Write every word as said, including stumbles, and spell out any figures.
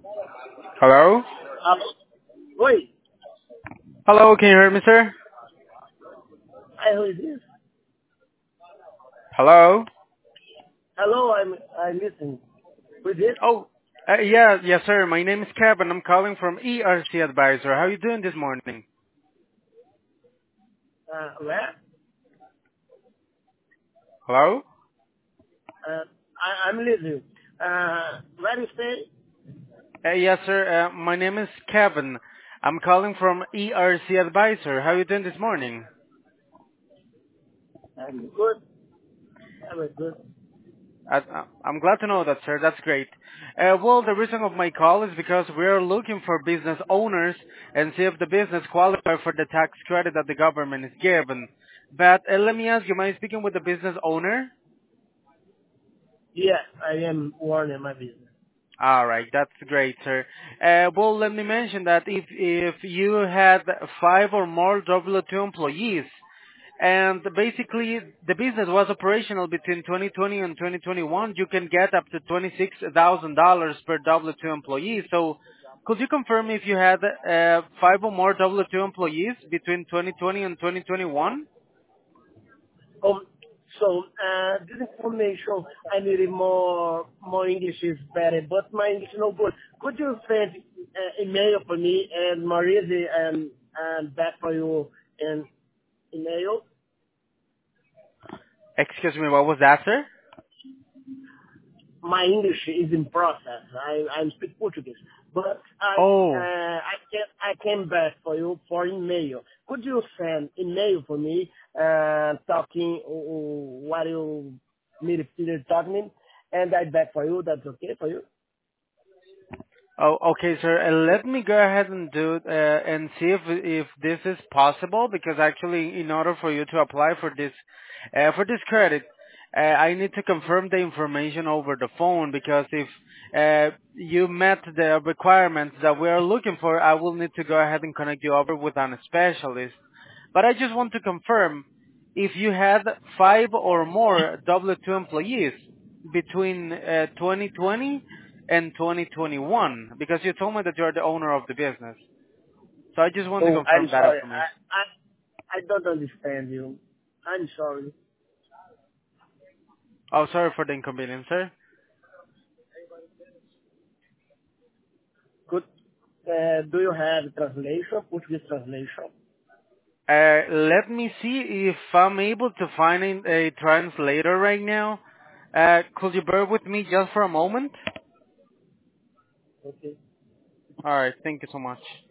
Hello? Um, Oi, Hello, can you hear me, sir? hi, who is this? Hello? Hello, I'm I'm listening. Who is this? Oh, uh, yeah, yes, sir. My name is Kevin. I'm calling from E R C Advisor. How are you doing this morning? Uh, where? Hello? Uh, I, I'm listening. Uh, where you stay? Uh, yes, sir. Uh, my name is Kevin. I'm calling from E R C Advisor. How are you doing this morning? I'm good. I'm good. I, I- I'm glad to know that, sir. That's great. Uh, well, the reason of my call is because we are looking for business owners and see if the business qualify for the tax credit that the government is given. But uh, let me ask you, am I speaking with the business owner? Yes, I am one in my business. All right, that's great, sir. Uh, well, let me mention that if if you had five or more W two employees, and basically the business was operational between twenty twenty and twenty twenty-one, you can get up to twenty-six thousand dollars per W two employee. So, could you confirm if you had uh, five or more W two employees between twenty twenty and twenty twenty-one? Um, so uh, this information I needed more more English is better, but my English no good. Could you send uh, email for me and Maria and and back for you in email? Excuse me, what was that, sir? My English is in process. I I speak Portuguese, but I Oh. uh, I can I came back for you for email. Could you send email for me uh, talking uh, what you need to talking, and I back for you. That's okay for you. Oh, okay, sir. Uh, let me go ahead and do uh, and see if if this is possible, because actually, in order for you to apply for this uh, for this credit, uh, I need to confirm the information over the phone. Because if uh, you met the requirements that we are looking for, I will need to go ahead and connect you over with a specialist. But I just want to confirm if you had five or more W two employees between uh, twenty twenty and twenty twenty-one, because you told me that you're the owner of the business. So I just want to Oh, I'm confirm that sorry. information. I I I don't understand you. I'm sorry. Oh, sorry for the inconvenience, sir. Could uh, do you have translation? Portuguese translation? Uh, let me see if I'm able to find a translator right now. Uh, could you bear with me just for a moment? Okay. Alright, thank you so much.